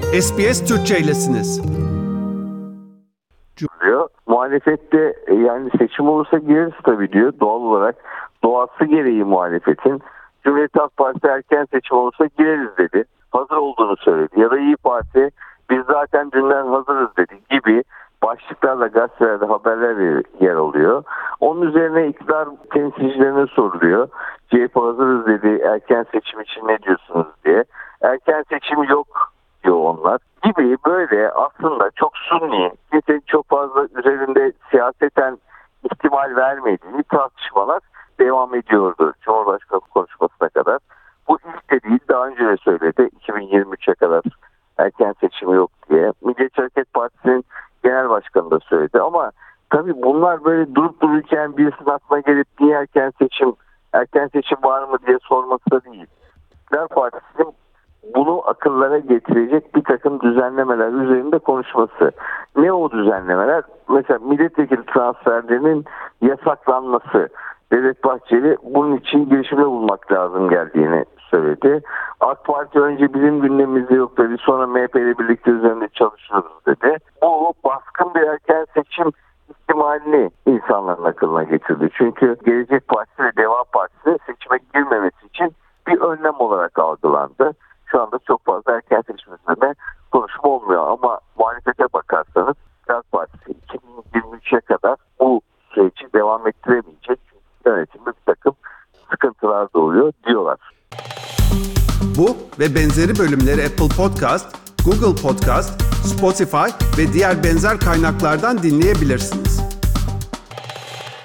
SBS Türkçe'ylesiniz. Diyor. Muhalefette yani seçim olursa gireriz tabii diyor. Doğal olarak doğası gereği muhalefetin. Cumhuriyet Halk Partisi erken seçim olursa gireriz dedi. Hazır olduğunu söyledi. Ya da İYİ Parti biz zaten dünden hazırız dedi gibi başlıklarla gazetelerde haberler yer alıyor. Onun üzerine iktidar temsilcilerine soruluyor. CHP hazırız dedi, erken seçim için ne diyorsunuz diye. Erken seçim yok diyor onlar. Gibi böyle aslında çok sunni, kimsenin çok fazla üzerinde siyaseten ihtimal vermediği tartışmalar devam ediyordu Cumhurbaşkanı konuşmasına kadar. Bu ilk de değil, daha önce de söyledi 2023'e kadar erken seçimi yok diye. Milliyetçi Hareket Partisi'nin genel başkanı da söyledi ama tabii bunlar böyle durup dururken birisinin aklına gelip niye erken seçim var mı diye sorması da değil. İktidar Partisi'nin bunu akıllara getirecek bir takım düzenlemeler üzerinde konuşması. Ne o düzenlemeler? Mesela milletvekili transferlerinin yasaklanması. Devlet Bahçeli bunun için girişimde bulunmak lazım geldiğini söyledi. AK Parti önce bizim gündemimizde yok dedi. Sonra MHP ile birlikte üzerinde çalışıyoruz dedi. Bu baskın bir erken seçim ihtimalini insanların aklına getirdi. Çünkü Gelecek Partisi ve Deva Partisi seçime girmemesi için bir önlem olarak algılandı. Şu anda çok fazla erken seçim üzerine konuşma olmuyor ama muhalefete bakarsanız AK Partisi 2023'e kadar bu süreci devam ettiremeyecek. Çünkü yönetimde bir takım sıkıntılar doğuyor diyorlar. Bu ve benzeri bölümleri Apple Podcast, Google Podcast, Spotify ve diğer benzer kaynaklardan dinleyebilirsiniz.